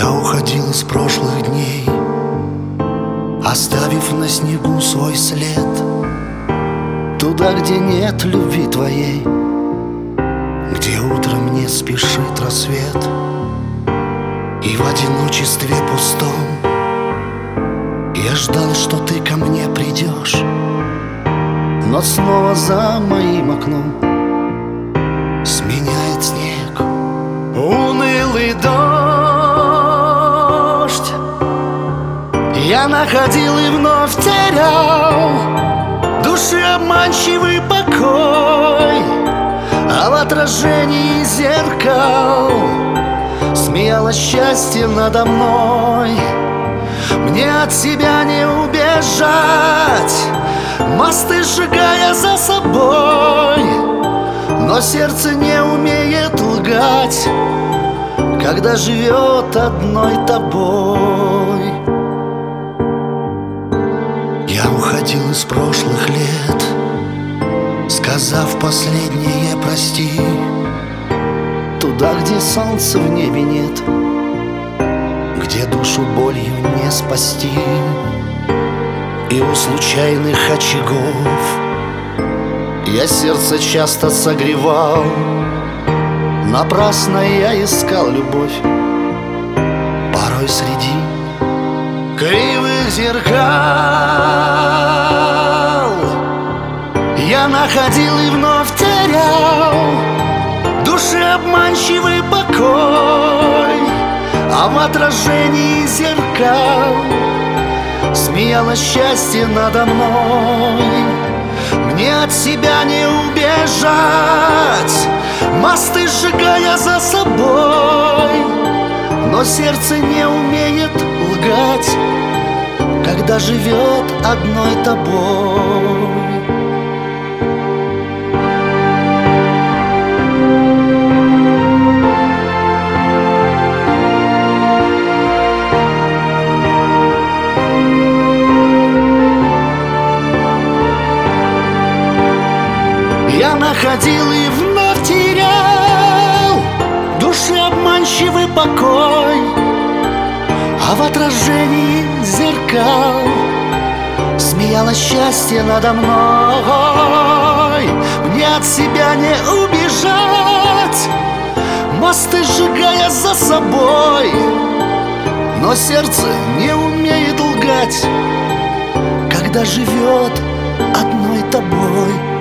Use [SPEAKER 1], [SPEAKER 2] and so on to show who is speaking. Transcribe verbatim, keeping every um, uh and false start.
[SPEAKER 1] Я уходил из прошлых дней, оставив на снегу свой след, туда, где нет любви твоей, где утром не спешит рассвет. И в одиночестве пустом я ждал, что ты ко мне придешь, но снова за моим окном сменяет снег унылый дождь. Я находил и вновь терял души обманчивый покой, а в отражении зеркал смеялось счастье надо мной. Мне от себя не убежать, мосты сжигая за собой, но сердце не умеет лгать, когда живет одной тобой. Я уходил из прошлых лет, сказав последнее прости, туда, где солнца в небе нет, где душу болью не спасти. И у случайных очагов я сердце часто согревал, напрасно я искал любовь, порой среди кривых зеркал. Я находил и вновь терял души обманчивый покой, а в отражении зеркал смеялось счастье надо мной. Мне от себя не убежать, мосты сжигая за собой, но сердце не умеет лгать, когда живет одной тобой. Я находил и вновь терял души обманчивый покой, а в отражении зеркал смеялось счастье надо мной. Мне от себя не убежать, мосты сжигая за собой, но сердце не умеет лгать, когда живет одной тобой.